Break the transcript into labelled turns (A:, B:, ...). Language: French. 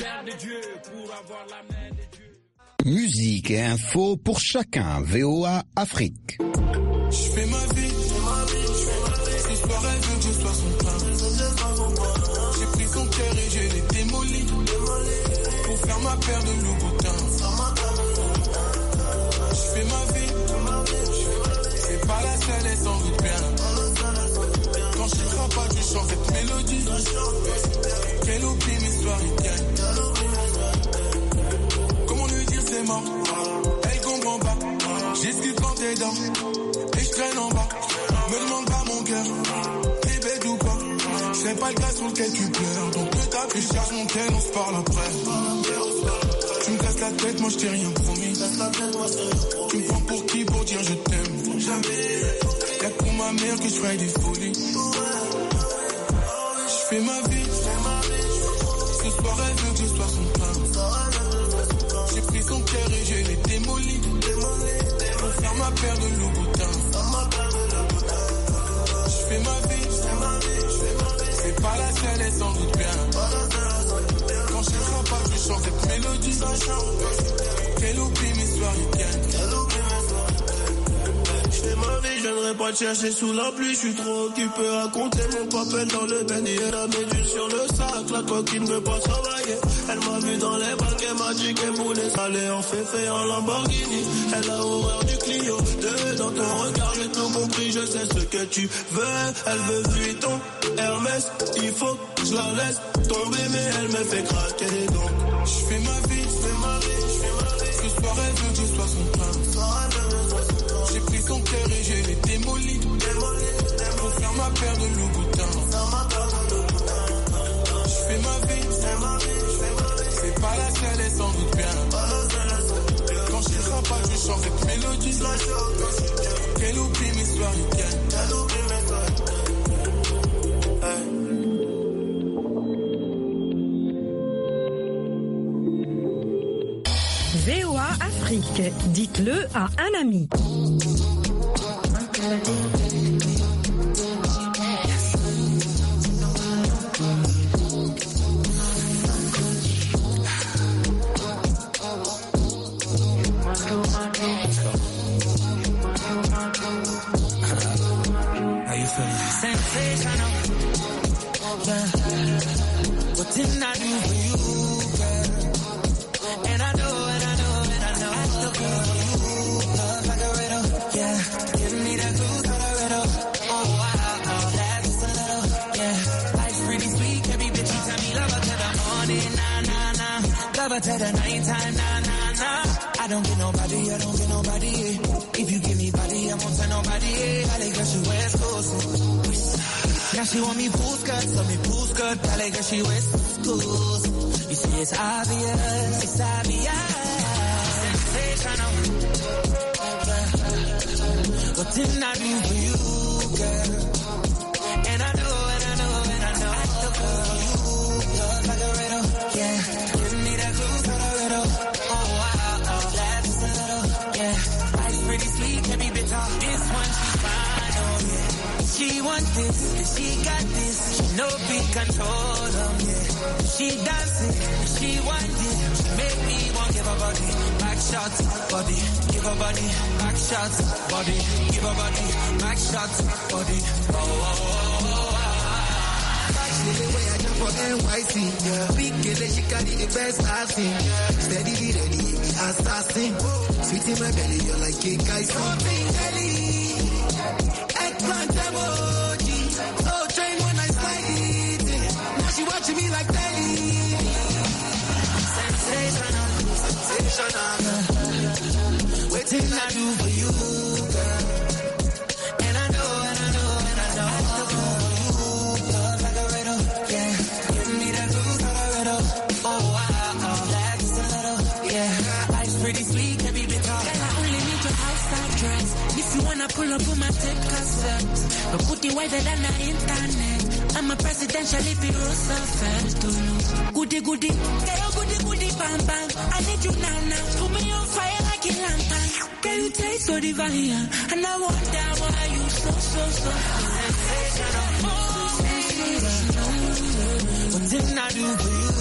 A: chair de Dieu pour avoir la main de Dieu.
B: Musique et info pour chacun. VOA Afrique.
C: Je fais ma vie. Ce soir elle veut que je sois son pain. J'ai pris son cœur et je l'ai démoli pour faire ma paire de Louboutin. Je fais ma vie. C'est pas la seule, elle s'en doute bien. Quand je serai pas, je chante cette mélodie. Qu'elle oublie mes soirées gagne. Comment lui dire c'est mort? Elle comprend pas. J'esquive quand t'es dans. Et je traîne en bas. Me demande pas mon cœur. T'es bête ou pas? C'est pas le cas sur lequel tu pleures. Donc que t'as pu chercher mon tel, on se parle après. Tu me casses la tête, moi je t'ai rien promis. Tu me prends pour qui pour dire je t'aime? Jamais. Y'a que pour ma mère que je ferai des folies. Je fais ma vie. Ce soir elle veut que je sois son pain. J'ai pris son cœur et je l'ai démoli pour faire ma paire de Louboutin. Je fais ma vie. C'est pas la seule, elle s'en doute bien. Quand je serai pas, je chante cette mélodie. Qu'elle oublie mes soirées gagne.
D: Je fais ma vie, je viendrai pas te chercher sous la pluie. Je suis trop occupé à compter mon papel dans le béni et la médule sur le sac. La coquine veut pas travailler. Elle m'a vu dans les bacs, elle m'a dit qu'elle voulait aller en féfé en Lamborghini. Elle a horreur du Clio. Dans ton regard, j'ai tout compris, je sais ce que tu veux. Elle veut Vuitton, Hermès, il faut que je la laisse tomber, mais elle me fait craquer donc.
C: Je fais ma vie. Ce soir elle veut que je sois son pain. J'ai pris son cœur et je l'ai démoli pour faire ma paire de Louboutin. Je fais ma vie. C'est pas la seule, elle s'en doute bien. Quand je serai pas, je chante cette mélodie. Qu'elle oublie mes soirées gagne.
E: VOA Afrique, dites-le à un ami.
A: How you feeling? Sensational. Yeah. What didn't I do for you, girl? And I know. I still feel for you. Love like a riddle, yeah. Give me that clues for the riddle. Oh, wow, that's a little, yeah. Life's pretty sweet, every bitch you tell me love her till the morning, nah. Love her till the nighttime, nah. I don't get nobody. If you give me body, I won't tell nobody. Valley girl, she West Coast. Now she want me full skirt, Valley girl, she West Coast. You see, it's obvious. Sensational. What didn't I do for you, girl? And I know. I still feel for you. Love like a riddle, yeah. Give me that clue for the riddle. Oh, wow, that's a little, yeah. Life's pretty sweet, every bitch off. This one, she's fine, oh, yeah. She wants this, she got this. She know we control them, yeah. She dancing, she want it. She make me want give her body. Back shots, body, give her body. Back shots, body, give her body. Back shots, body.
F: The way I jump for NYC, yeah. Big girl, she carry the best I've seen, yeah. Steady, ready, assassin. Sweet in my belly, you're like a guy. Something belly, eggplant emoji. So train when I slide it. Now she watching me like belly.
A: Sensational. What didn't I do for you, girl? And I know. I still feel for you. Love like a riddle, yeah. Give me that clue for the riddle. Oh, wow, that's a little, yeah. Life's pretty sweet, every bit of.
G: Girl, I only need your outside dress. If you wanna pull up on my tape cassette, but put it wider than the internet. I'm a presidential bureau first to lose. Goody, girl, goody, bam, bam. I need you now. Put me on fire like a lantern. Girl, you taste so divine, and I wonder why you so sensational.
A: What didn't I do for you?